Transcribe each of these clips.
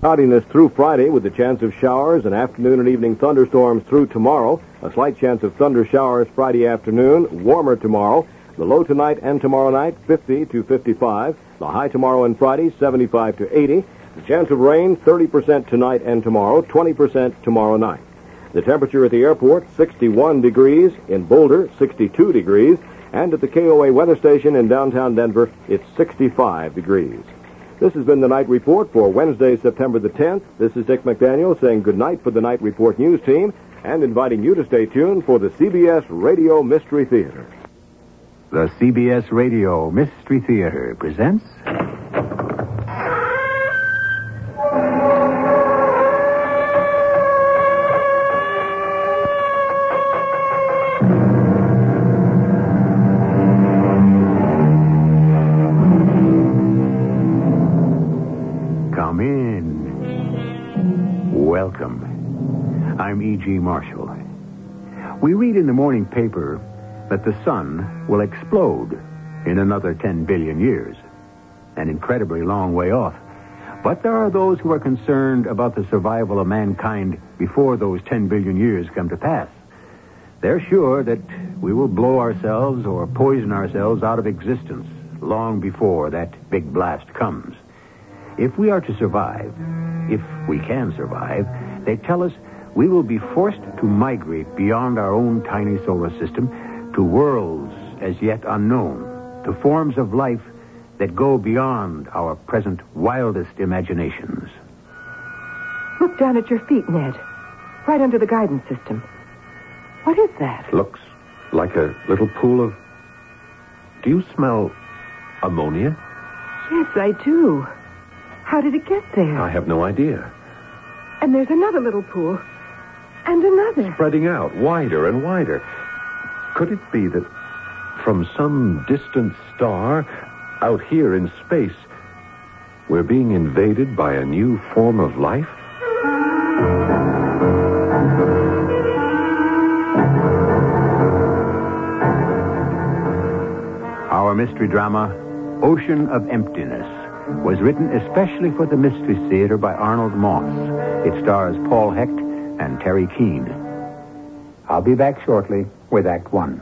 Cloudiness through Friday with a chance of showers and afternoon and evening thunderstorms through tomorrow. A slight chance of thunder showers Friday afternoon. Warmer tomorrow. The low tonight and tomorrow night, 50 to 55. The high tomorrow and Friday, 75 to 80. The chance of rain, 30% tonight and tomorrow, 20% tomorrow night. The temperature at the airport, 61 degrees. In Boulder, 62 degrees. And at the KOA weather station in downtown Denver, it's 65 degrees. This has been the Night Report for Wednesday, September the 10th. This is Dick McDaniel saying goodnight for the Night Report news team and inviting you to stay tuned for the CBS Radio Mystery Theater. The CBS Radio Mystery Theater presents... Come in. Welcome. I'm E.G. Marshall. We read in the morning paper that the sun will explode in another 10 billion years. An incredibly long way off. But there are those who are concerned about the survival of mankind before those 10 billion years come to pass. They're sure that we will blow ourselves or poison ourselves out of existence long before that big blast comes. If we are to survive, if we can survive, they tell us we will be forced to migrate beyond our own tiny solar system to worlds as yet unknown, to forms of life that go beyond our present wildest imaginations. Look down at your feet, Ned. Right under the guidance system. What is that? Looks like a little pool of... Do you smell ammonia? Yes, I do. How did it get there? I have no idea. And there's another little pool. And another. Spreading out, wider and wider. Could it be that from some distant star out here in space, we're being invaded by a new form of life? Our mystery drama, Ocean of Emptiness, was written especially for the Mystery Theater by Arnold Moss. It stars Paul Hecht and Terry Keane. I'll be back shortly with Act One.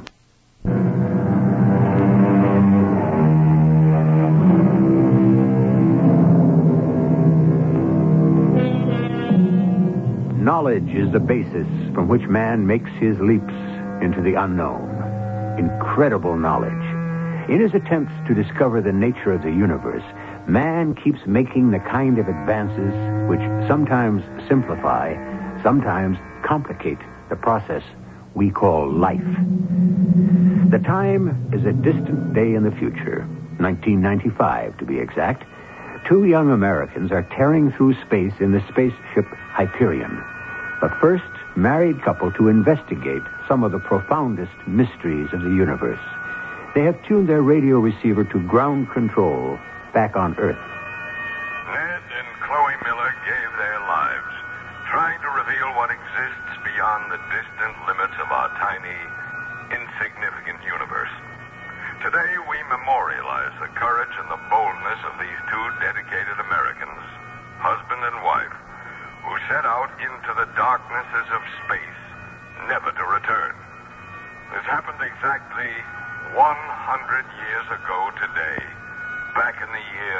Knowledge is the basis from which man makes his leaps into the unknown. Incredible knowledge. In his attempts to discover the nature of the universe, man keeps making the kind of advances which sometimes simplify, sometimes complicate the process we call life. The time is a distant day in the future, 1995 to be exact. Two young Americans are tearing through space in the spaceship Hyperion. But first, married couple to investigate some of the profoundest mysteries of the universe. They have tuned their radio receiver to ground control back on Earth. Ned and Chloe Miller gave their lives, trying to reveal what exists beyond the distant limits of our tiny, insignificant universe. Today, we memorialize the courage and the boldness of these two dedicated Americans, husband and wife, who set out into the darknesses of space, never to return. This happened exactly 100 years ago today, back in the year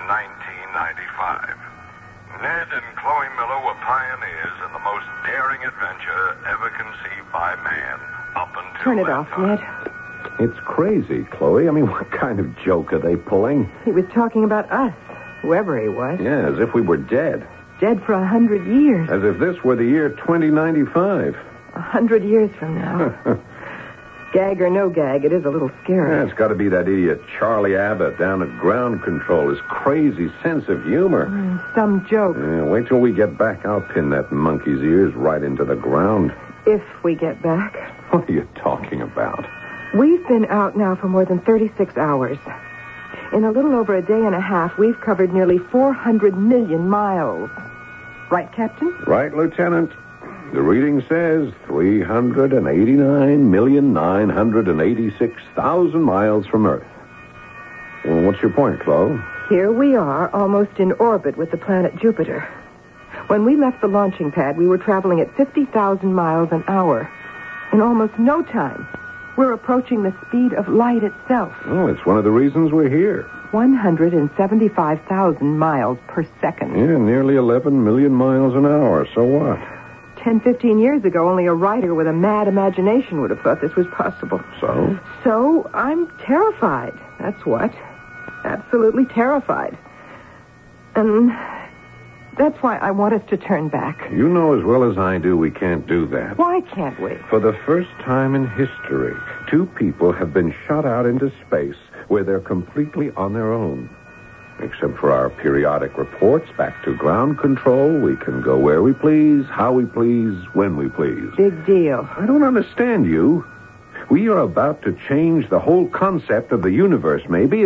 1995. Ned and Chloe Miller were pioneers in the most daring adventure ever conceived by man up until Turn it that off, time. Ned. It's crazy, Chloe. I mean, what kind of joke are they pulling? He was talking about us, whoever he was. Yeah, as if we were dead. Dead for 100 years. As if this were the year 2095. 100 years from now. Gag or no gag, it is a little scary. Yeah, it's got to be that idiot Charlie Abbott down at ground control. His crazy sense of humor. Some joke. Yeah, wait till we get back. I'll pin that monkey's ears right into the ground. If we get back. What are you talking about? We've been out now for more than 36 hours. In a little over a day and a half, we've covered nearly 400 million miles. Right, Captain? Right, Lieutenant. The reading says 389,986,000 miles from Earth. Well, what's your point, Chloe? Here we are, almost in orbit with the planet Jupiter. When we left the launching pad, we were traveling at 50,000 miles an hour. In almost no time, we're approaching the speed of light itself. Oh, it's one of the reasons we're here. 175,000 miles per second. Yeah, nearly 11 million miles an hour. So what? 10, 15 years ago, only a writer with a mad imagination would have thought this was possible. So? So, I'm terrified. That's what. Absolutely terrified. And that's why I want us to turn back. You know as well as I do we can't do that. Why can't we? For the first time in history, two people have been shot out into space where they're completely on their own. Except for our periodic reports back to ground control, we can go where we please, how we please, when we please. Big deal. I don't understand you. We are about to change the whole concept of the universe, maybe.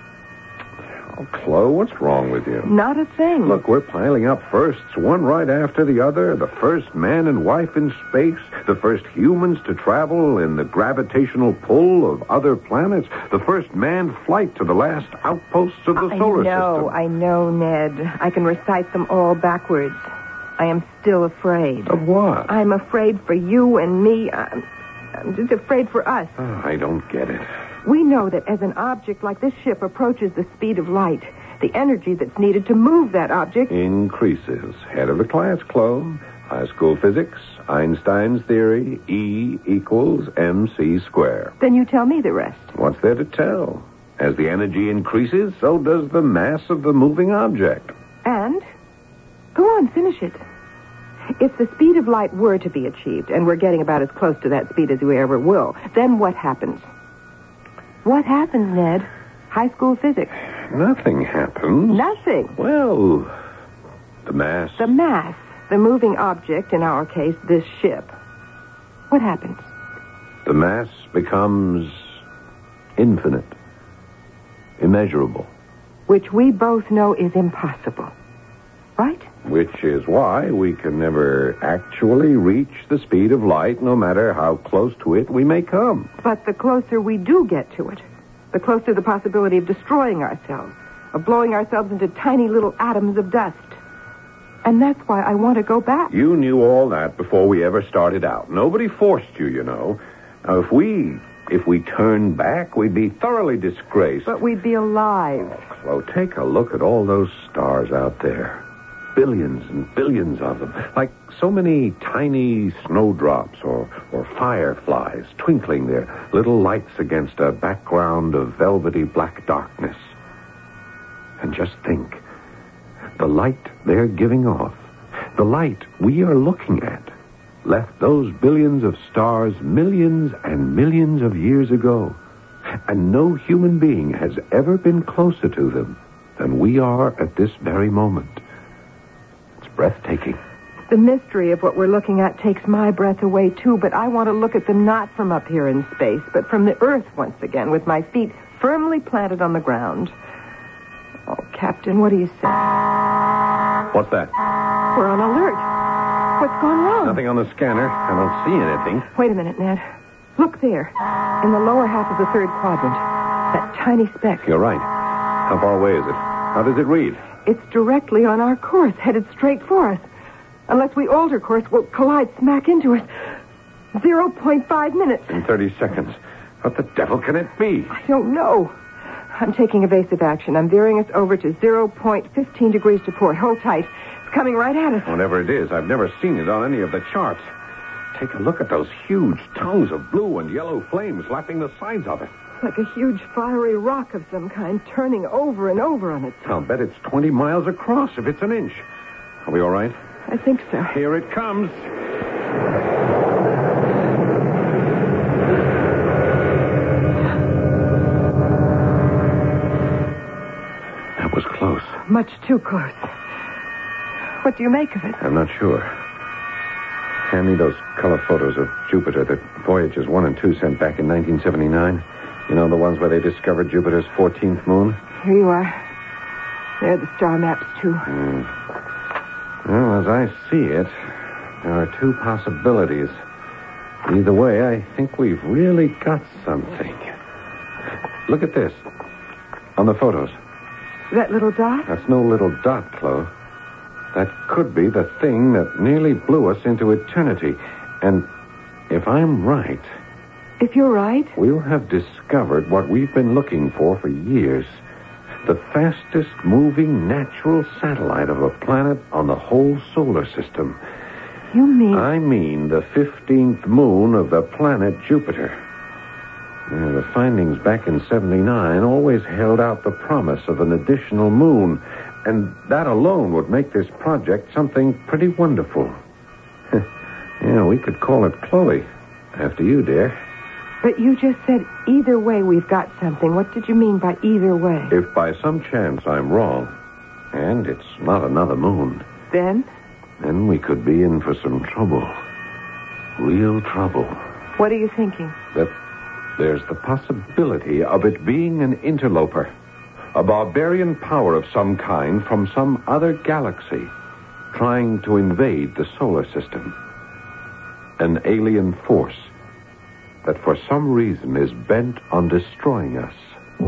Oh, Chloe, what's wrong with you? Not a thing. Look, we're piling up firsts, one right after the other. The first man and wife in space. The first humans to travel in the gravitational pull of other planets. The first manned flight to the last outposts of the solar system. I know, Ned. I can recite them all backwards. I am still afraid. Of what? I'm afraid for you and me. I'm just afraid for us. Oh, I don't get it. We know that as an object like this ship approaches the speed of light, the energy that's needed to move that object increases. Head of the class, Chloe. High school physics, Einstein's theory, E equals mc squared. Then you tell me the rest. What's there to tell? As the energy increases, so does the mass of the moving object. And? Go on, finish it. If the speed of light were to be achieved, and we're getting about as close to that speed as we ever will, then what happens? What happens, Ned? High school physics. Nothing happens. Nothing. Well, the mass. The mass, the moving object, in our case, this ship. What happens? The mass becomes infinite, immeasurable. Which we both know is impossible. Right? Which is why we can never actually reach the speed of light, no matter how close to it we may come. But the closer we do get to it, the closer the possibility of destroying ourselves, of blowing ourselves into tiny little atoms of dust. And that's why I want to go back. You knew all that before we ever started out. Nobody forced you, you know. Now, if we turned back, we'd be thoroughly disgraced. But we'd be alive. Oh, Chloe, take a look at all those stars out there. Billions and billions of them, like so many tiny snowdrops or fireflies twinkling their little lights against a background of velvety black darkness. And just think, the light they're giving off, the light we are looking at, left those billions of stars millions and millions of years ago, and no human being has ever been closer to them than we are at this very moment. Breathtaking. The mystery of what we're looking at takes my breath away, too, but I want to look at them not from up here in space, but from the Earth once again, with my feet firmly planted on the ground. Oh, Captain, what do you say? What's that? We're on alert. What's gone wrong? Nothing on the scanner. I don't see anything. Wait a minute, Ned. Look there, in the lower half of the third quadrant. That tiny speck. You're right. How far away is it? How does it read? It's directly on our course, headed straight for us. Unless we alter course, we'll collide smack into it. 0.5 minutes. In 30 seconds. What the devil can it be? I don't know. I'm taking evasive action. I'm veering us over to 0.15 degrees to port. Hold tight. It's coming right at us. Whatever it is, I've never seen it on any of the charts. Take a look at those huge tongues of blue and yellow flames lapping the sides of it. Like a huge fiery rock of some kind turning over and over on itself. I'll bet it's 20 miles across if it's an inch. Are we all right? I think so. Here it comes. That was close. Much too close. What do you make of it? I'm not sure. Hand me those color photos of Jupiter that Voyagers 1 and 2 sent back in 1979. You know, the ones where they discovered Jupiter's 14th moon? Here you are. There are the star maps, too. Well, as I see it, there are two possibilities. Either way, I think we've really got something. Look at this. On the photos. That little dot? That's no little dot, Chloe. That could be the thing that nearly blew us into eternity. And if I'm right, If you're right, we'll have discovered what we've been looking for years. The fastest moving natural satellite of a planet on the whole solar system. you mean... I mean the 15th moon of the planet Jupiter. Yeah, the findings back in 79 always held out the promise of an additional moon, and that alone would make this project something pretty wonderful. Yeah, we could call it Chloe. After you, dear. But you just said either way we've got something. What did you mean by either way? If by some chance I'm wrong, and it's not another moon, Then we could be in for some trouble. Real trouble. what are you thinking? That there's the possibility of it being an interloper. A barbarian power of some kind from some other galaxy trying to invade the solar system. An alien force that for some reason is bent on destroying us.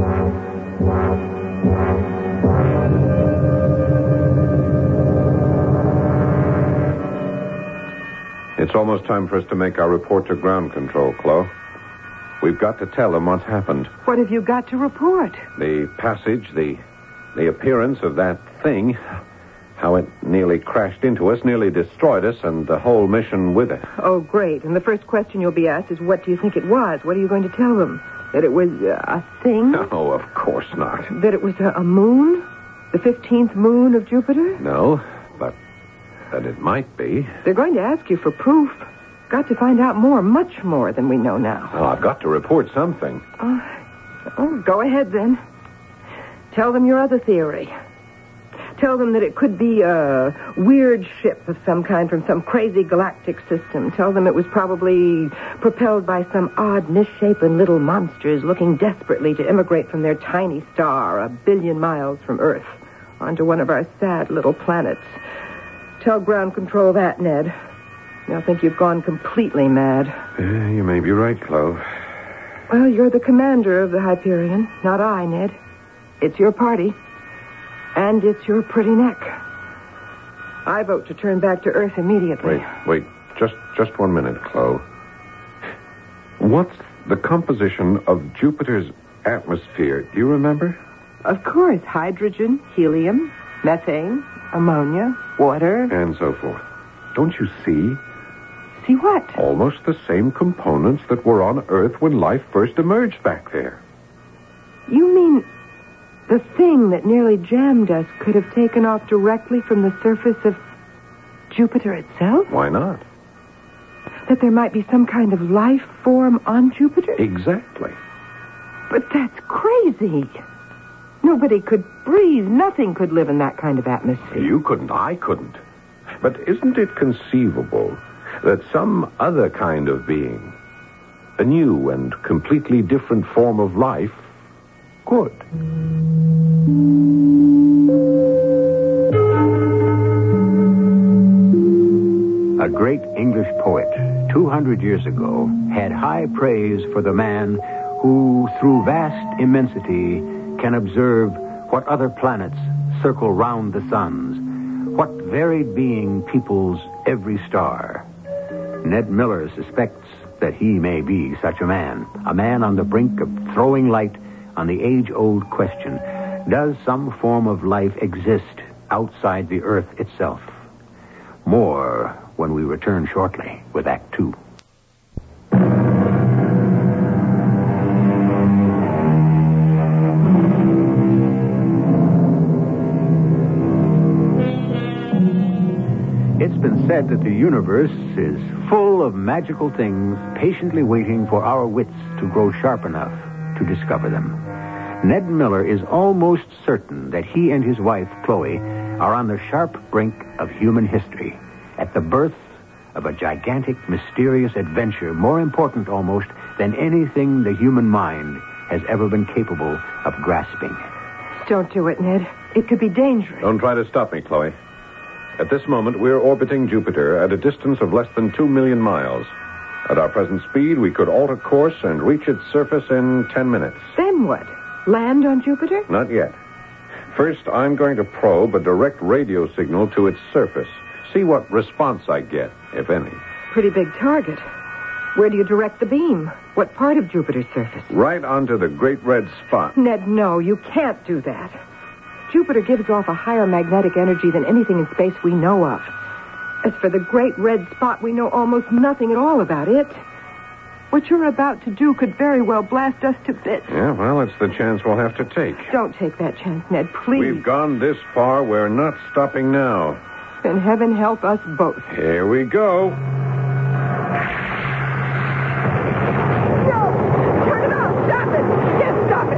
It's almost time for us to make our report to ground control, Chloe. We've got to tell them what's happened. What have you got to report? The passage, the appearance of that thing, how it nearly crashed into us, nearly destroyed us, and the whole mission with it. Oh, great. And the first question you'll be asked is, what do you think it was? What are you going to tell them? That it was a thing? No, of course not. That it was a moon? The 15th moon of Jupiter? No, but that it might be. They're going to ask you for proof. Got to find out more, much more than we know now. Oh, I've got to report something. Oh, go ahead then. Tell them your other theory. Tell them that it could be a weird ship of some kind from some crazy galactic system. Tell them it was probably propelled by some odd, misshapen little monsters looking desperately to immigrate from their tiny star 1 billion miles from Earth onto one of our sad little planets. Tell ground control that, Ned. They'll think you've gone completely mad. You may be right, Chloe. Well, you're the commander of the Hyperion, not I, Ned. It's your party. And it's your pretty neck. I vote to turn back to Earth immediately. Wait. Just 1 minute, Chloe. What's the composition of Jupiter's atmosphere? Do you remember? Of course. Hydrogen, helium, methane, ammonia, water. And so forth. Don't you see? See what? Almost the same components that were on Earth when life first emerged back there. You mean the thing that nearly jammed us could have taken off directly from the surface of Jupiter itself? Why not? That there might be some kind of life form on Jupiter? Exactly. But that's crazy. Nobody could breathe. Nothing could live in that kind of atmosphere. You couldn't. I couldn't. But isn't it conceivable that some other kind of being, a new and completely different form of life, could? A great English poet, 200 years ago, had high praise for the man who, through vast immensity, can observe what other planets circle round the suns, what varied being peoples every star. Ned Miller suspects that he may be such a man on the brink of throwing light on the age-old question, does some form of life exist outside the Earth itself? More when we return shortly with Act 2. It's been said that the universe is full of magical things patiently waiting for our wits to grow sharp enough to discover them. Ned Miller is almost certain that he and his wife, Chloe, are on the sharp brink of human history, at the birth of a gigantic, mysterious adventure, more important almost than anything the human mind has ever been capable of grasping. Don't do it, Ned. It could be dangerous. Don't try to stop me, Chloe. At this moment, we're orbiting Jupiter at a distance of less than 2 million miles. At our present speed, we could alter course and reach its surface in 10 minutes. Then what? Land on Jupiter? Not yet. First, I'm going to probe a direct radio signal to its surface. See what response I get, if any. Pretty big target. Where do you direct the beam? What part of Jupiter's surface? Right onto the great red spot. Ned, no, you can't do that. Jupiter gives off a higher magnetic energy than anything in space we know of. As for the great red spot, we know almost nothing at all about it. What you're about to do could very well blast us to bits. Yeah, well, it's the chance we'll have to take. Don't take that chance, Ned, please. We've gone this far. We're not stopping now. Then heaven help us both. Here we go. No! Turn it off! Stop it! Yes, stop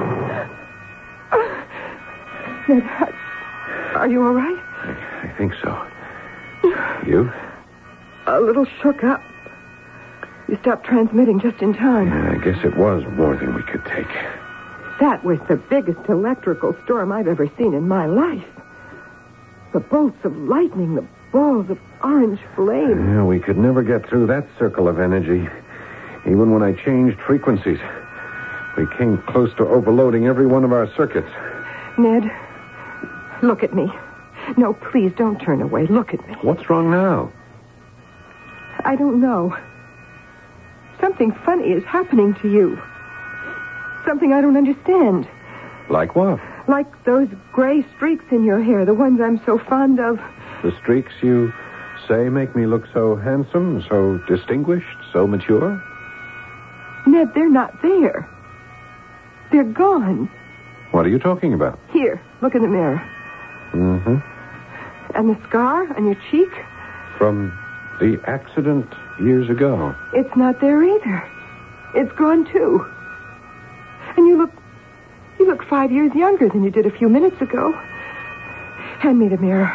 it! Ned, are you all right? I think so. You? A little shook up. You stopped transmitting just in time. Yeah, I guess it was more than we could take. That was the biggest electrical storm I've ever seen in my life. The bolts of lightning, the balls of orange flame. Yeah, we could never get through that circle of energy. Even when I changed frequencies, we came close to overloading every one of our circuits. Ned, look at me. No, please, don't turn away. Look at me. What's wrong now? I don't know. Something funny is happening to you. Something I don't understand. Like what? Like those gray streaks in your hair, the ones I'm so fond of. The streaks you say make me look so handsome, so distinguished, so mature? Ned, they're not there. They're gone. What are you talking about? Here, look in the mirror. Mm-hmm. And the scar on your cheek? From the accident years ago. It's not there either. It's gone, too. And you look 5 years younger than you did a few minutes ago. Hand me the mirror.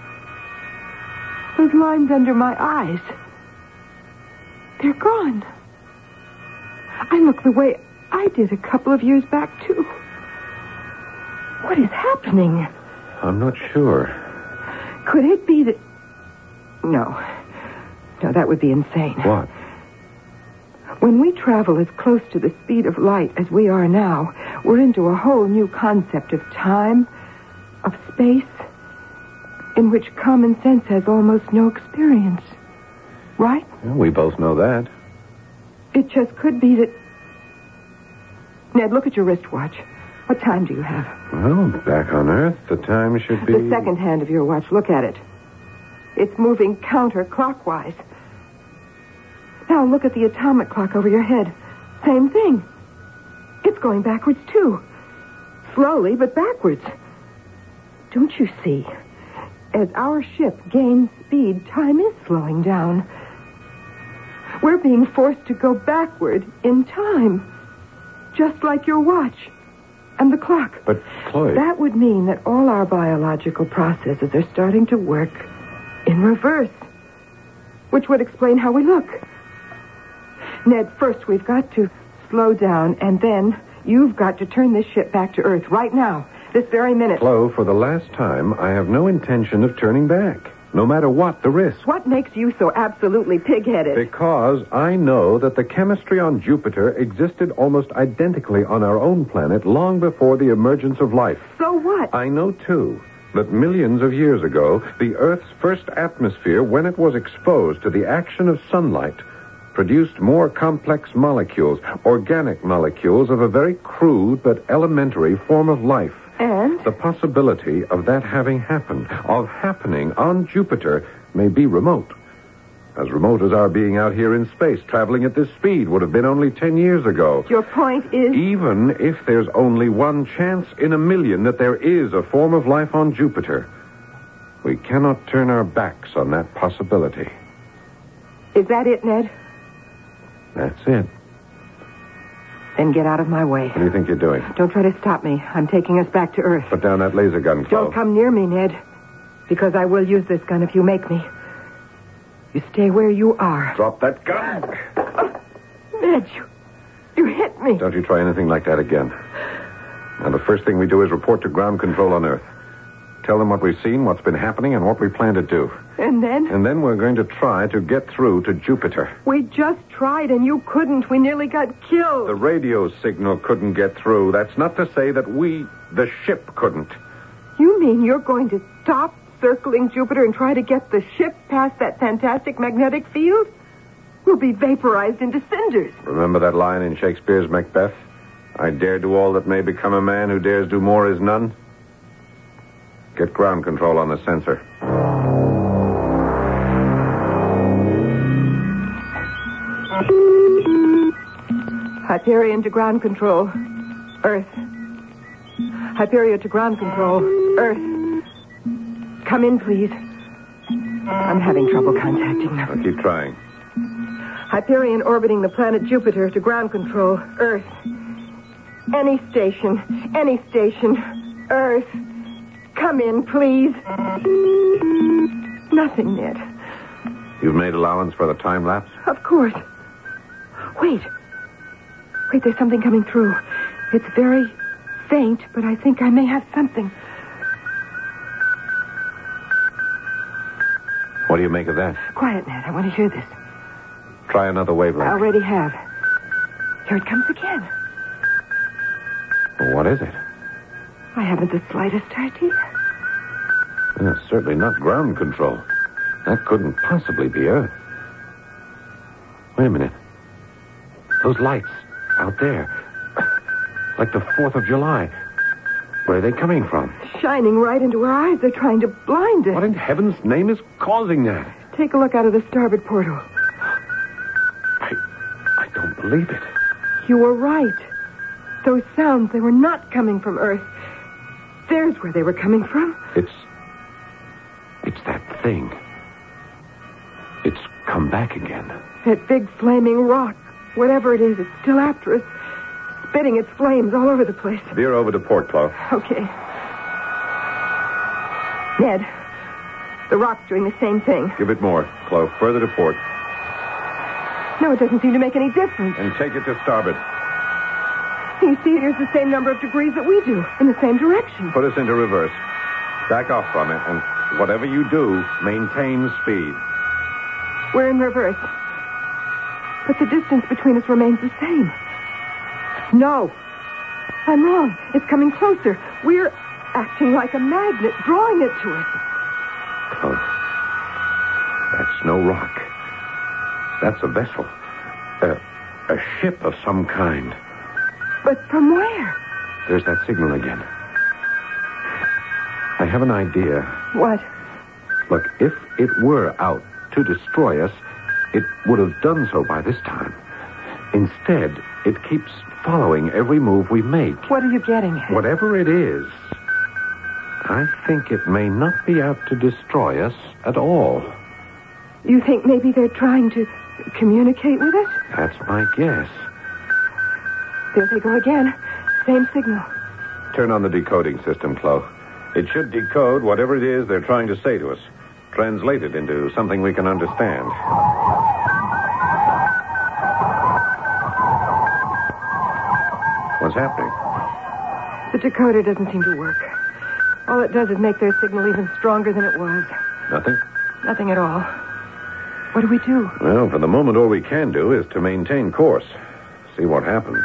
Those lines under my eyes. They're gone. I look the way I did a couple of years back, too. What is happening? I'm not sure. Could it be that... No, that would be insane. What? When we travel as close to the speed of light as we are now, we're into a whole new concept of time, of space, in which common sense has almost no experience. Right? Well, we both know that. It just could be that... Ned, look at your wristwatch. What time do you have? Well, back on Earth, the time should be... The second hand of your watch. Look at it. It's moving counterclockwise. Now look at the atomic clock over your head. Same thing. It's going backwards, too. Slowly, but backwards. Don't you see? As our ship gains speed, time is slowing down. We're being forced to go backward in time. Just like your watch and the clock. But, Chloe... That would mean that all our biological processes are starting to work in reverse, which would explain how we look. Ned, first we've got to slow down, and then you've got to turn this ship back to Earth right now, this very minute. Chloe, for the last time, I have no intention of turning back, no matter what the risk. What makes you so absolutely pig-headed? Because I know that the chemistry on Jupiter existed almost identically on our own planet long before the emergence of life. So what? I know, too, that millions of years ago, the Earth's first atmosphere, when it was exposed to the action of sunlight, produced more complex molecules, organic molecules of a very crude but elementary form of life. And? The possibility of that having happened, of happening on Jupiter, may be remote. As remote as our being out here in space, traveling at this speed, would have been only 10 years ago. Your point is... Even if there's only one chance in a million that there is a form of life on Jupiter, we cannot turn our backs on that possibility. Is that it, Ned? That's it. Then get out of my way. What do you think you're doing? Don't try to stop me. I'm taking us back to Earth. Put down that laser gun, Chloe. Don't come near me, Ned. Because I will use this gun if you make me. You stay where you are. Drop that gun. Ned, you hit me. Don't you try anything like that again. Now, the first thing we do is report to ground control on Earth. Tell them what we've seen, what's been happening, and what we plan to do. And then? And then we're going to try to get through to Jupiter. We just tried, and you couldn't. We nearly got killed. The radio signal couldn't get through. That's not to say that we, the ship, couldn't. You mean you're going to stop circling Jupiter and try to get the ship past that fantastic magnetic field? We'll be vaporized into cinders. Remember that line in Shakespeare's Macbeth? I dare do all that may become a man who dares do more is none. Get ground control on the sensor. Hyperion to ground control. Earth. Hyperion to ground control. Earth. Come in, please. I'm having trouble contacting them. I'll keep trying. Hyperion orbiting the planet Jupiter to ground control. Earth. Any station. Any station. Earth. Come in, please. Nothing, Ned. You've made allowance for the time lapse? Of course. Wait, there's something coming through. It's very faint, but I think I may have something. What do you make of that? Quiet, Ned. I want to hear this. Try another wavelength. I already have. Here it comes again. Well, what is it? I haven't the slightest idea. Well, it's certainly not ground control. That couldn't possibly be Earth. Wait a minute. Those lights out there. Like the 4th of July. Where are they coming from? Shining right into our eyes. They're trying to blind us. What in heaven's name is causing that? Take a look out of the starboard portal. I don't believe it. You were right. Those sounds, they were not coming from Earth. There's where they were coming from. It's that thing. It's come back again. That big flaming rock. Whatever it is, it's still after us. Spitting its flames all over the place. Veer over to port, Chloe. Okay. Ned, the rock's doing the same thing. Give it more, Chloe. Further to port. No, it doesn't seem to make any difference. And take it to starboard. You see, it is the same number of degrees that we do, in the same direction. Put us into reverse. Back off from it, and whatever you do, maintain speed. We're in reverse. But the distance between us remains the same. No. I'm wrong. It's coming closer. We're acting like a magnet, drawing it to us. Chloe, that's no rock. That's a vessel. A ship of some kind. But from where? There's that signal again. I have an idea. What? Look, if it were out to destroy us, it would have done so by this time. Instead, it keeps following every move we make. What are you getting at? Whatever it is, I think it may not be out to destroy us at all. You think maybe they're trying to communicate with us? That's my guess. There they go again. Same signal. Turn on the decoding system, Chloe. It should decode whatever it is they're trying to say to us. Translate it into something we can understand. What's happening? The decoder doesn't seem to work. All it does is make their signal even stronger than it was. Nothing? Nothing at all. What do we do? Well, for the moment, all we can do is to maintain course. See what happens.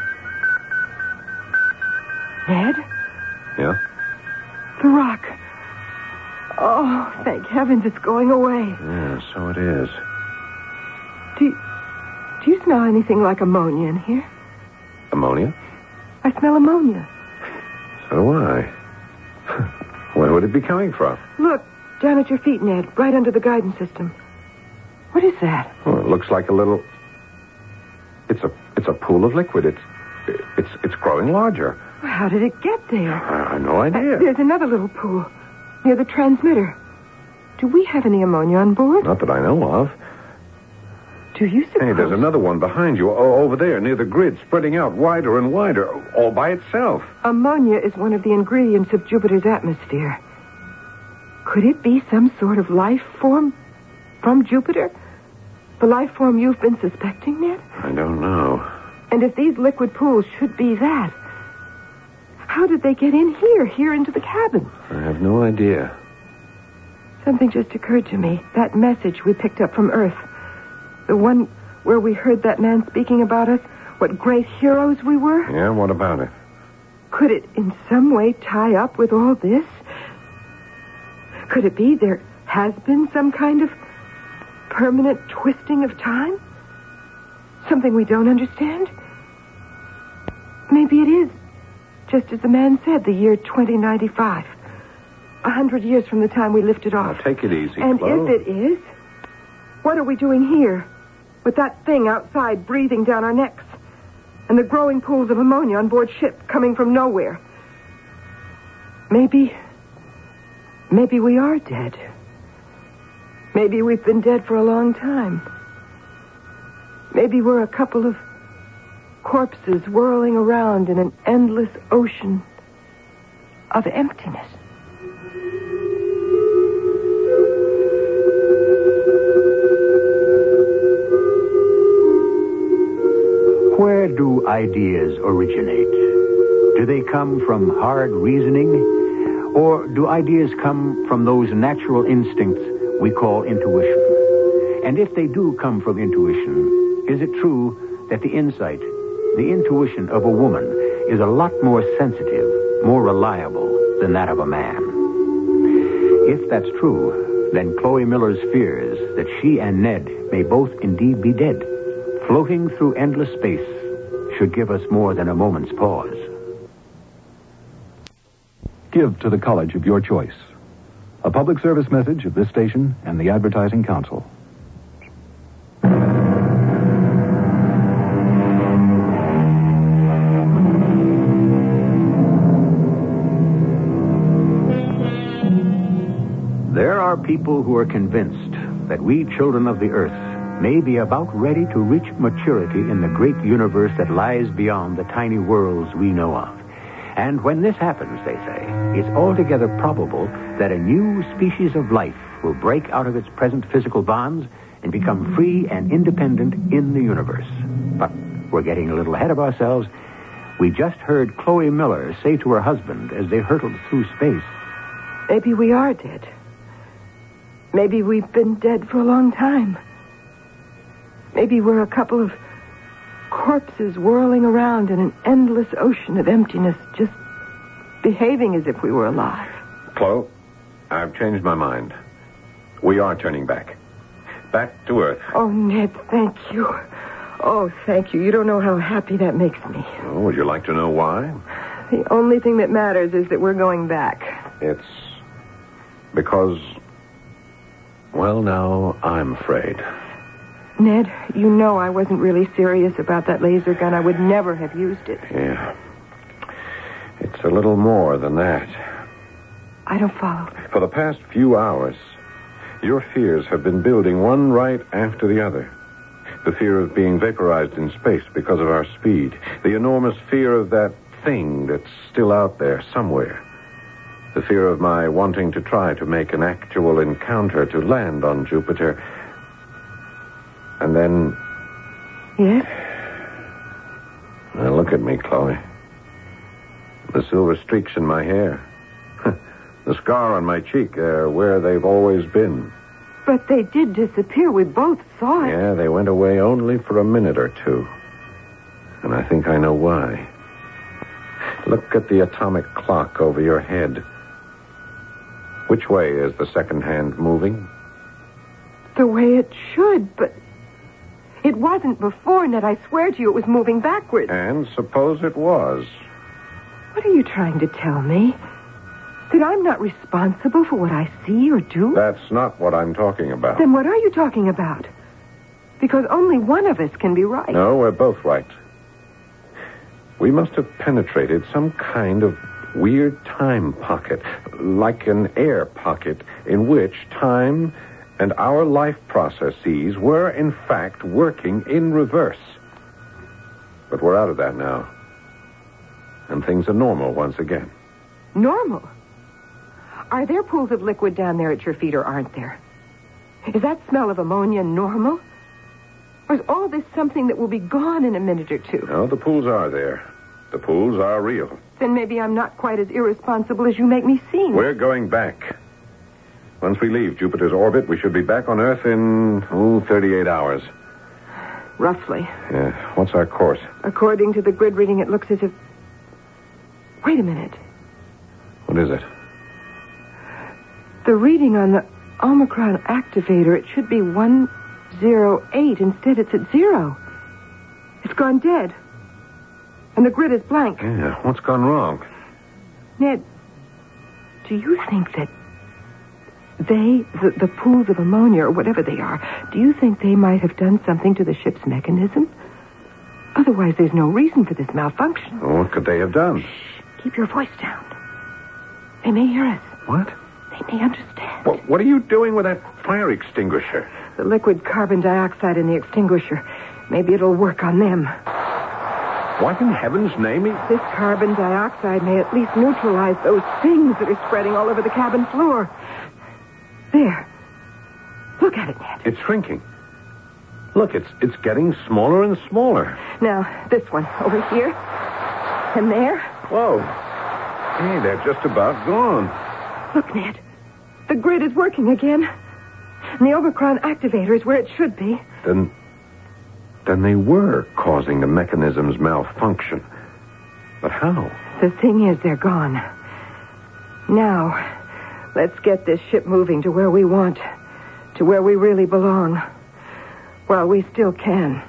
Ned? Yeah? The rock. Oh, thank heavens it's going away. Yeah, so it is. Do you smell anything like ammonia in here? Ammonia? I smell ammonia. So do I. Where would it be coming from? Look, down at your feet, Ned, right under the guidance system. What is that? Well, it looks like a little... It's a pool of liquid. It's growing larger. Well, how did it get there? I have no idea. There's another little pool near the transmitter. Do we have any ammonia on board? Not that I know of. Do you suppose? Hey, there's another one behind you, over there, near the grid, spreading out wider and wider, all by itself. Ammonia is one of the ingredients of Jupiter's atmosphere. Could it be some sort of life form from Jupiter? The life form you've been suspecting, Ned? I don't know. And if these liquid pools should be that, how did they get in here into the cabin? I have no idea. Something just occurred to me. That message we picked up from Earth. The one where we heard that man speaking about us, what great heroes we were. Yeah, what about it? Could it in some way tie up with all this? Could it be there has been some kind of permanent twisting of time? Something we don't understand? Maybe it is, just as the man said, the year 2095. 100 years from the time we lifted off. Now, take it easy, And Chloe. if it is, what are we doing here? With that thing outside breathing down our necks. And the growing pools of ammonia on board ship coming from nowhere. Maybe we are dead. Maybe we've been dead for a long time. Maybe we're a couple of corpses whirling around in an endless ocean of emptiness. Where do ideas originate? Do they come from hard reasoning? Or do ideas come from those natural instincts we call intuition? And if they do come from intuition, is it true that the insight, the intuition of a woman is a lot more sensitive, more reliable than that of a man? If that's true, then Chloe Miller's fears that she and Ned may both indeed be dead, floating through endless space, should give us more than a moment's pause. Give to the college of your choice. A public service message of this station and the Advertising Council. There are people who are convinced that we children of the earth may be about ready to reach maturity in the great universe that lies beyond the tiny worlds we know of. And when this happens, they say, it's altogether probable that a new species of life will break out of its present physical bonds and become free and independent in the universe. But we're getting a little ahead of ourselves. We just heard Chloe Miller say to her husband as they hurtled through space, Maybe we are dead. Maybe we've been dead for a long time. Maybe we're a couple of corpses whirling around in an endless ocean of emptiness, just behaving as if we were alive. Chloe, I've changed my mind. We are turning back. Back to Earth. Oh, Ned, thank you. Oh, thank you. You don't know how happy that makes me. Oh, would you like to know why? The only thing that matters is that we're going back. It's because, well, now I'm afraid. Ned, you know I wasn't really serious about that laser gun. I would never have used it. Yeah. It's a little more than that. I don't follow. For the past few hours, your fears have been building one right after the other. The fear of being vaporized in space because of our speed. The enormous fear of that thing that's still out there somewhere. The fear of my wanting to try to make an actual encounter to land on Jupiter. And then... Yes? Now look at me, Chloe. The silver streaks in my hair. The scar on my cheek, they're where they've always been. But they did disappear. We both saw it. Yeah, they went away only for a minute or two. And I think I know why. Look at the atomic clock over your head. Which way is the second hand moving? The way it should, but... It wasn't before, Ned. I swear to you it was moving backwards. And suppose it was. What are you trying to tell me? That I'm not responsible for what I see or do? That's not what I'm talking about. Then what are you talking about? Because only one of us can be right. No, we're both right. We must have penetrated some kind of weird time pocket, like an air pocket, in which time and our life processes were, in fact, working in reverse. But we're out of that now. And things are normal once again. Normal? Are there pools of liquid down there at your feet, or aren't there? Is that smell of ammonia normal? Or is all this something that will be gone in a minute or two? No, the pools are there. The pools are real. Then maybe I'm not quite as irresponsible as you make me seem. We're going back. Once we leave Jupiter's orbit, we should be back on Earth in, 38 hours. Roughly. Yeah. What's our course? According to the grid reading, it looks as if... Wait a minute. What is it? The reading on the Omicron activator, it should be 108. Instead, it's at 0. It's gone dead. And the grid is blank. Yeah, what's gone wrong? Ned, do you think that the pools of ammonia, or whatever they are, do you think they might have done something to the ship's mechanism? Otherwise, there's no reason for this malfunction. Well, what could they have done? Shh, keep your voice down. They may hear us. What? They may understand. What are you doing with that fire extinguisher? The liquid carbon dioxide in the extinguisher. Maybe it'll work on them. What in heaven's name? This carbon dioxide may at least neutralize those things that are spreading all over the cabin floor. There. Look at it, Ned. It's shrinking. Look, it's getting smaller and smaller. Now, this one over here. And there. Whoa. Hey, they're just about gone. Look, Ned. The grid is working again. And the Omicron activator is where it should be. Then they were causing the mechanism's malfunction. But how? The thing is, they're gone. Now, let's get this ship moving to where we want. To where we really belong. While we still can.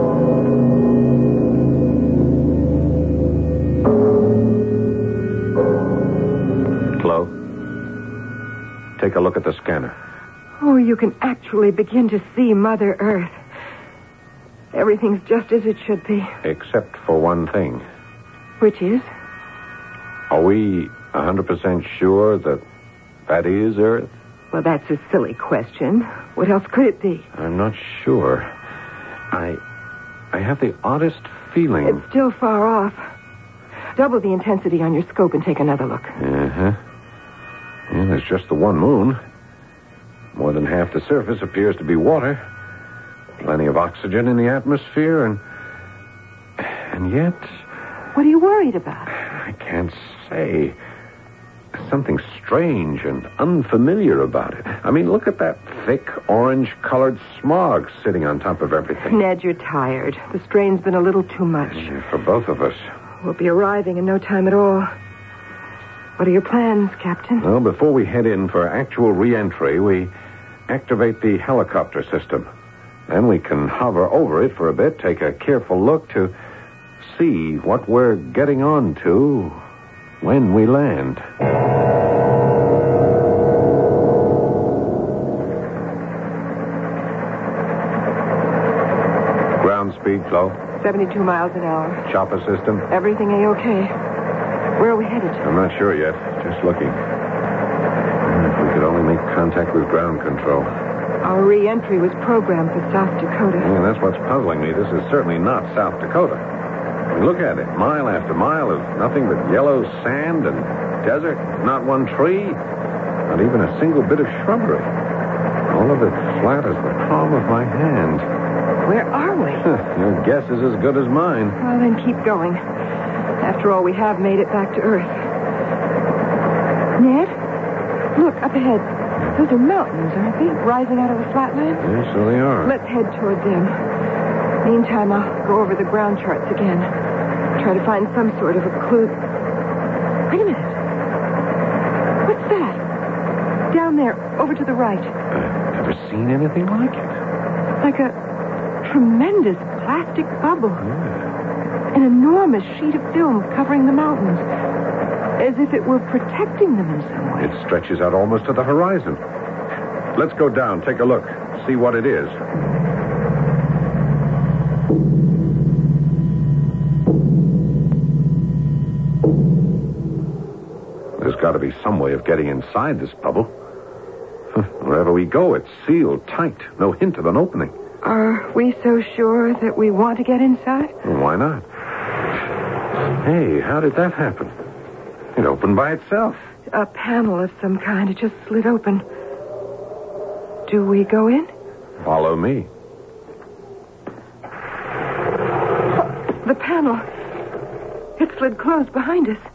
Chloe, take a look at the scanner. Oh, you can actually begin to see Mother Earth. Everything's just as it should be. Except for one thing. Which is? Are we 100% sure that is Earth? Well, that's a silly question. What else could it be? I'm not sure. I have the oddest feeling. It's still far off. Double the intensity on your scope and take another look. Uh-huh. Yeah, there's just the one moon. More than half the surface appears to be water. Plenty of oxygen in the atmosphere, and yet... What are you worried about? I can't say. There's something strange and unfamiliar about it. I mean, look at that thick, orange-colored smog sitting on top of everything. Ned, you're tired. The strain's been a little too much. Yeah, for both of us. We'll be arriving in no time at all. What are your plans, Captain? Well, before we head in for actual re-entry, we activate the helicopter system. Then we can hover over it for a bit, take a careful look to see what we're getting on to when we land. Ground speed, Flo. 72 miles an hour. Chopper system. Everything A-okay. Where are we headed? I'm not sure yet. Just looking. If we could only make contact with ground control. Our re-entry was programmed for South Dakota. Yeah, that's what's puzzling me. This is certainly not South Dakota. I mean, look at it. Mile after mile of nothing but yellow sand and desert. Not one tree. Not even a single bit of shrubbery. All of it flat as the palm of my hand. Where are we? Your guess is as good as mine. Well, then keep going. After all, we have made it back to Earth. Ned? Look, up ahead. Those are mountains, aren't they? Rising out of the flatland? Yeah, so they are. Let's head toward them. Meantime, I'll go over the ground charts again. Try to find some sort of a clue. Wait a minute. What's that? Down there, over to the right. I've never seen anything like it. Like a tremendous plastic bubble. Yeah. An enormous sheet of film covering the mountains. As if it were protecting them in some way. It stretches out almost to the horizon. Let's go down, take a look, see what it is. There's got to be some way of getting inside this bubble. Wherever we go, it's sealed tight. No hint of an opening. Are we so sure that we want to get inside? Well, why not? Hey, how did that happen? It opened by itself. A panel of some kind. It just slid open. Do we go in? Follow me. The panel. It slid closed behind us.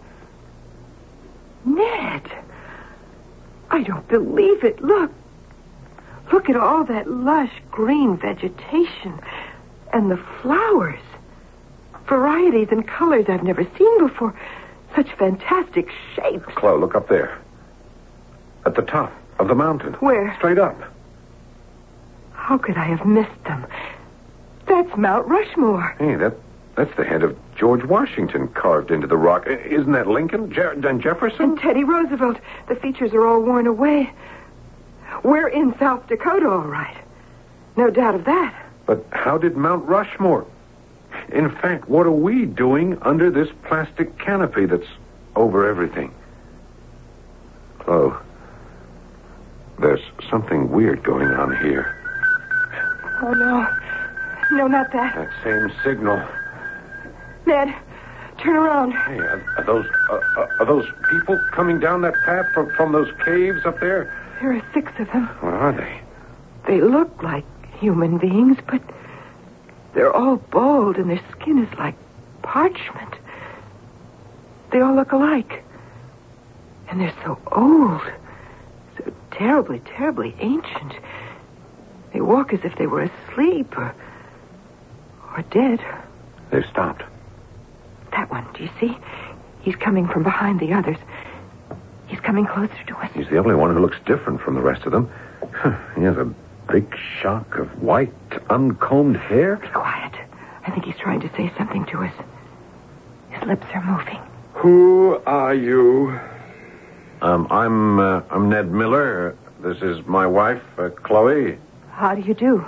Ned. I don't believe it. Look. Look at all that lush green vegetation. And the flowers. Varieties and colors I've never seen before. Such fantastic shapes. Chloe, look up there. At the top. of the mountain. Where? Straight up. How could I have missed them? That's Mount Rushmore. Hey, that's the head of George Washington carved into the rock. Isn't that Lincoln and Jefferson? And Teddy Roosevelt. The features are all worn away. We're in South Dakota, all right. No doubt of that. But how did Mount Rushmore? In fact, what are we doing under this plastic canopy that's over everything? Chloe, there's something weird going on here. Oh, no. No, not that. That same signal. Ned, turn around. Hey, are those people coming down that path from those caves up there? There are 6 of them. What are they? They look like human beings, but they're all bald and their skin is like parchment. They all look alike. And they're so old. So terribly, terribly ancient. They walk as if they were asleep or dead. They've stopped. That one, do you see? He's coming from behind the others. He's coming closer to us. He's the only one who looks different from the rest of them. He has a big shock of white, uncombed hair. Be quiet. I think he's trying to say something to us. His lips are moving. Who are you? I'm Ned Miller. This is my wife, Chloe. How do you do?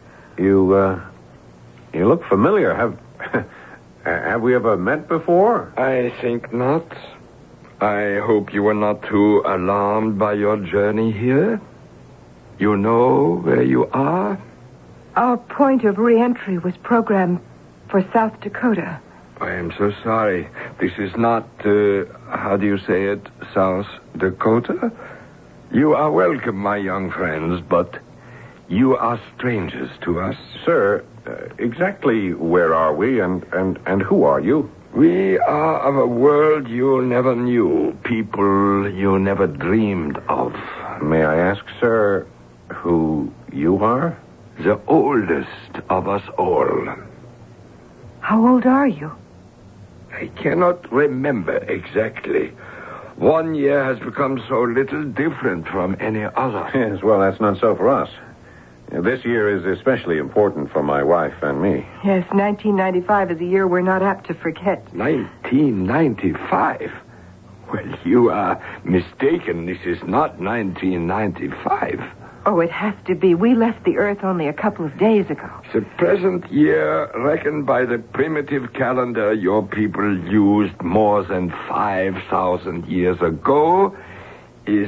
You look familiar. Have we ever met before? I think not. I hope you were not too alarmed by your journey here. You know where you are? Our point of re-entry was programmed for South Dakota. I am so sorry. This is not, how do you say it, South Dakota? You are welcome, my young friends, but you are strangers to us. Sir, exactly where are we and who are you? We are of a world you never knew, people you never dreamed of. May I ask, sir, who you are? The oldest of us all. How old are you? I cannot remember exactly. One year has become so little different from any other. Yes, well, that's not so for us. This year is especially important for my wife and me. Yes, 1995 is a year we're not apt to forget. 1995? Well, you are mistaken. This is not 1995. Oh, it has to be. We left the Earth only a couple of days ago. The present year, reckoned by the primitive calendar your people used more than 5,000 years ago, is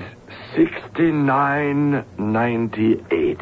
6998.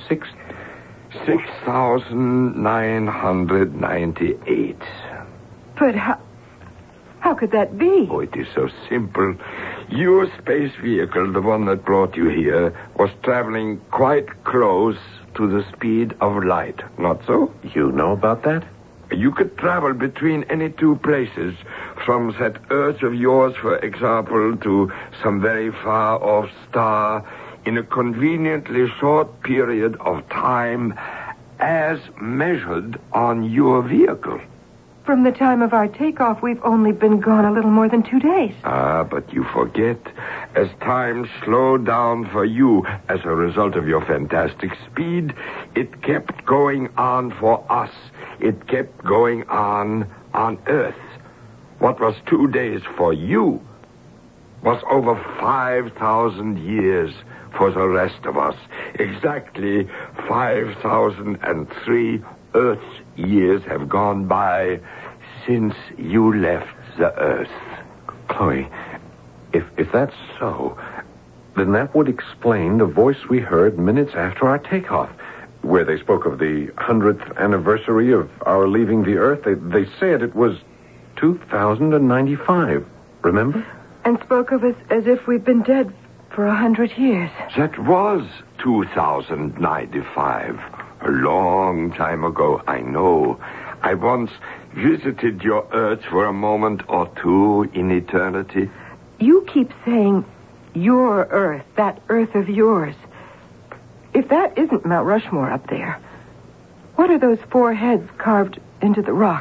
6,998. But how could that be? Oh, it is so simple. Your space vehicle, the one that brought you here, was traveling quite close to the speed of light. Not so? You know about that? You could travel between any 2 places, from that Earth of yours, for example, to some very far-off star, in a conveniently short period of time as measured on your vehicle. From the time of our takeoff, we've only been gone a little more than 2 days. But you forget. As time slowed down for you as a result of your fantastic speed, it kept going on for us. It kept going on Earth. What was 2 days for you was over 5,000 years for the rest of us. Exactly 5,003 Earth's years have gone by since you left the Earth. Chloe, if that's so, then that would explain the voice we heard minutes after our takeoff, where they spoke of the 100th anniversary of our leaving the Earth. They said it was 2095, remember? And spoke of us as if we'd been dead for 100 years. That was 2095. A long time ago, I know. I once visited your Earth for a moment or two in eternity. You keep saying your Earth, that Earth of yours. If that isn't Mount Rushmore up there, what are those 4 heads carved into the rocks?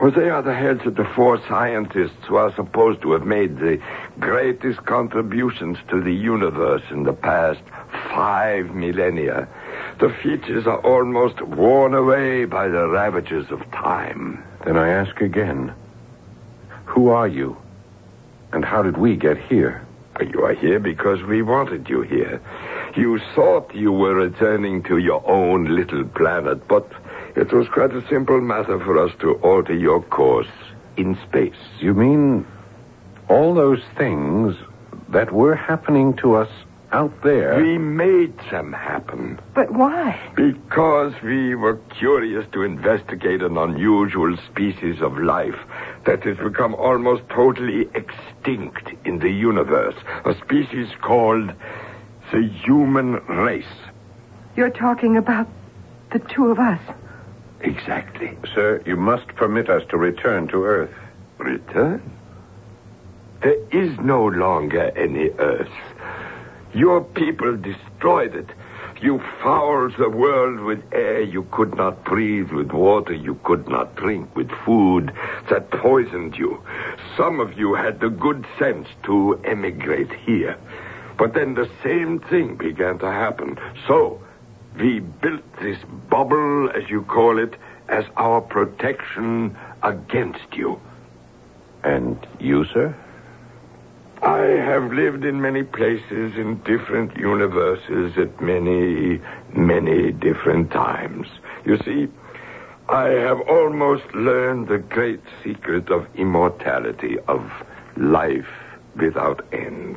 Well, they are the heads of the 4 scientists who are supposed to have made the greatest contributions to the universe in the past 5 millennia. The features are almost worn away by the ravages of time. Then I ask again, who are you? And how did we get here? You are here because we wanted you here. You thought you were returning to your own little planet, but it was quite a simple matter for us to alter your course in space. You mean all those things that were happening to us out there? We made them happen. But why? Because we were curious to investigate an unusual species of life that has become almost totally extinct in the universe. A species called the human race. You're talking about the 2 of us. Exactly. Sir, you must permit us to return to Earth. Return? There is no longer any Earth. Your people destroyed it. You fouled the world with air you could not breathe, with water you could not drink, with food that poisoned you. Some of you had the good sense to emigrate here. But then the same thing began to happen. So, we built this bubble, as you call it, as our protection against you. And you, sir? I have lived in many places, in different universes, at many, many different times. You see, I have almost learned the great secret of immortality, of life without ends.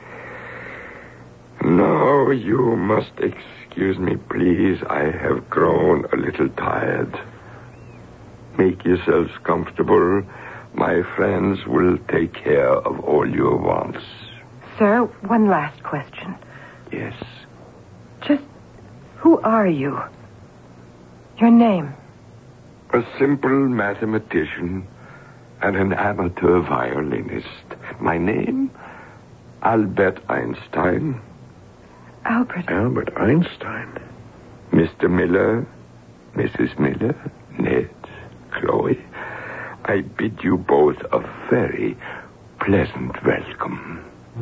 Now, you must excuse me, please. I have grown a little tired. Make yourselves comfortable. My friends will take care of all your wants. Sir, one last question. Yes. Just who are you? Your name? A simple mathematician and an amateur violinist. My name? Albert Einstein. Albert Einstein. Mr. Miller, Mrs. Miller, Ned, Chloe, I bid you both a very pleasant welcome.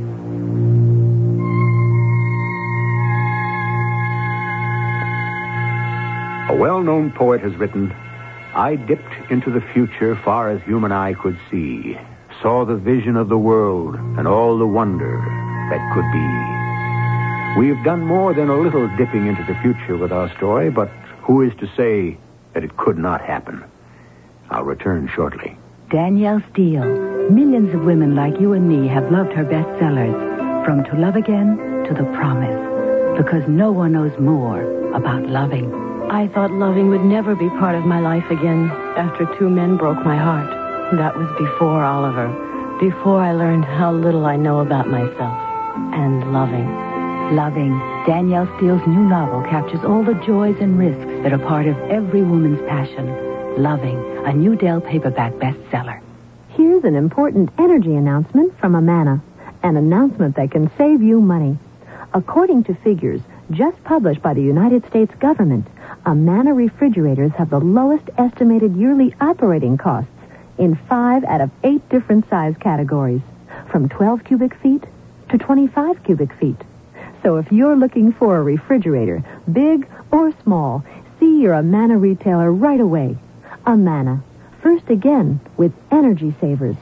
A well-known poet has written, I dipped into the future far as human eye could see, saw the vision of the world and all the wonder that could be. We've done more than a little dipping into the future with our story, but who is to say that it could not happen? I'll return shortly. Danielle Steele. Millions of women like you and me have loved her bestsellers, from To Love Again to The Promise, because no one knows more about loving. I thought loving would never be part of my life again after 2 men broke my heart. That was before Oliver, before I learned how little I know about myself. And loving. Loving. Danielle Steele's new novel captures all the joys and risks that are part of every woman's passion. Loving, a new Dell paperback bestseller. Here's an important energy announcement from Amana. An announcement that can save you money. According to figures just published by the United States government, Amana refrigerators have the lowest estimated yearly operating costs in 5 out of 8 different size categories, from 12 cubic feet to 25 cubic feet. So if you're looking for a refrigerator, big or small, see your Amana retailer right away. Amana. First again with energy savers.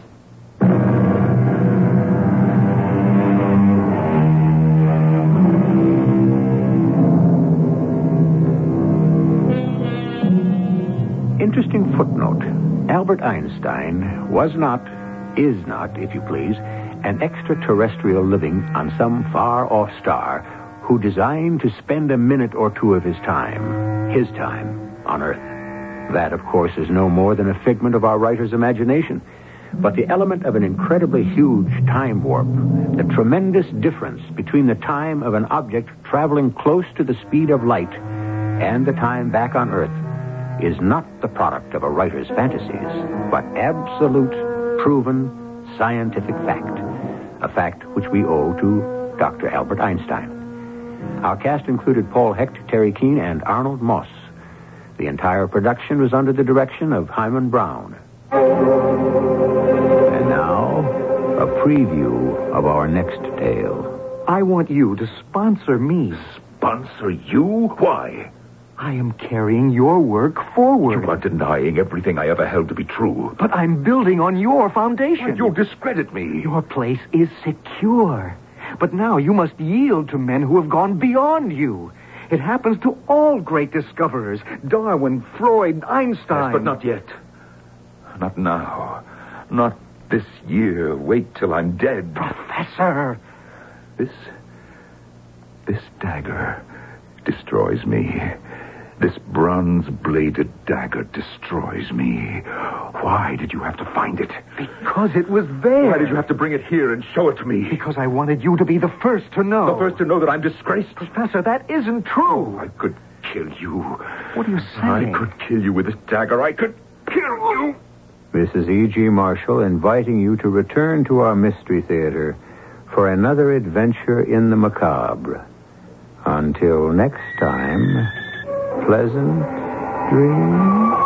Interesting footnote. Albert Einstein was not, is not, if you please, an extraterrestrial living on some far-off star who designed to spend a minute or 2 of his time, on Earth. That, of course, is no more than a figment of our writer's imagination. But the element of an incredibly huge time warp, the tremendous difference between the time of an object traveling close to the speed of light and the time back on Earth, is not the product of a writer's fantasies, but absolute, proven, scientific fact. A fact which we owe to Dr. Albert Einstein. Our cast included Paul Hecht, Terry Keane, and Arnold Moss. The entire production was under the direction of Hyman Brown. And now, a preview of our next tale. I want you to sponsor me. Sponsor you? Why? I am carrying your work forward. You are denying everything I ever held to be true. But I'm building on your foundation. Why, you'll discredit me. Your place is secure. But now you must yield to men who have gone beyond you. It happens to all great discoverers. Darwin, Freud, Einstein. Yes, but not yet. Not now. Not this year. Wait till I'm dead. Professor! This dagger destroys me. This bronze-bladed dagger destroys me. Why did you have to find it? Because it was there. Why did you have to bring it here and show it to me? Because I wanted you to be the first to know. The first to know that I'm disgraced? Professor, that isn't true. Oh, I could kill you. What are you saying? I could kill you with this dagger. I could kill you. This is E.G. Marshall inviting you to return to our Mystery Theater for another adventure in the macabre. Until next time, pleasant dreams.